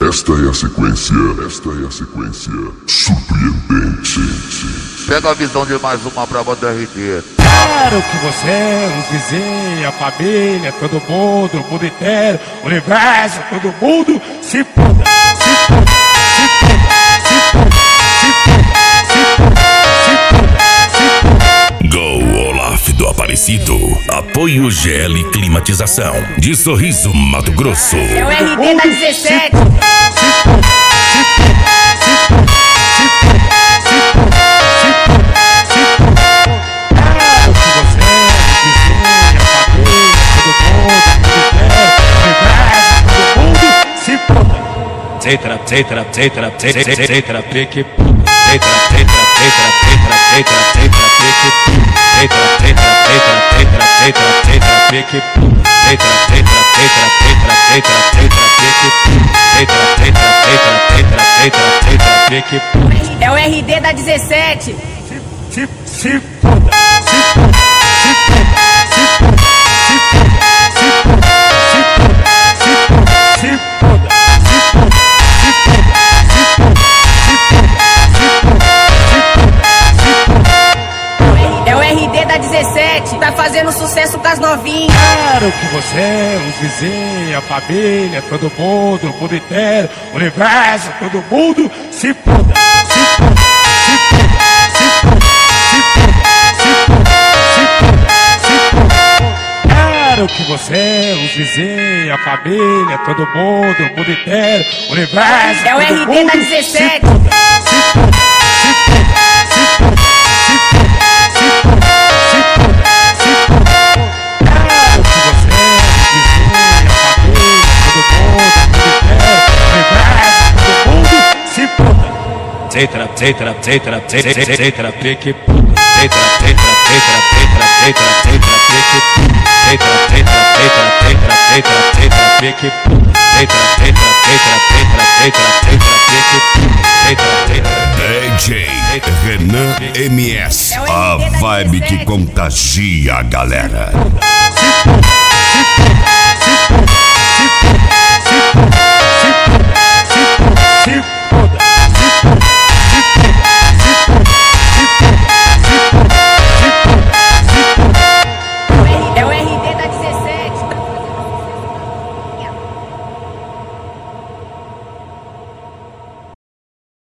Esta é a sequência surpreendente. Pega a visão de mais uma prova do RD. Quero que você, os vizinhos, a família, todo mundo, o mundo inteiro, o universo, todo mundo se foda, se foda, se foda, se foda, se foda, se foda, se foda. Go Olaf do Aparecido. Apoio GL Climatização de Sorriso, Mato Grosso. É o RD da 17. É o RD da 17. Se foda, se foda, se foda, se foda, se foda, se foda, se foda, se foda, se foda, se foda, se foda, se foda, se foda, se foda. É o RD da 17. Tá fazendo sucesso com as novinhas. Quero que você, os vizinhos, a família, todo mundo, o mundo inteiro, o universo, todo mundo se foda, se foda, se foda, se foda, se foda, se foda, se foda, se foda. Quero que você, os vizinhos, a família, todo mundo, o mundo inteiro, o universo, é o todo RD mundo da 17. se foda, se foda, se foda, se foda, se foda, se foda, se foda, se foda. Quero que você, os vizinhos, a família, todo mundo, o mundo inteiro, o universo, todo mundo se foda. DJ Renan MS, a vibe que contagia a galera. Se foda.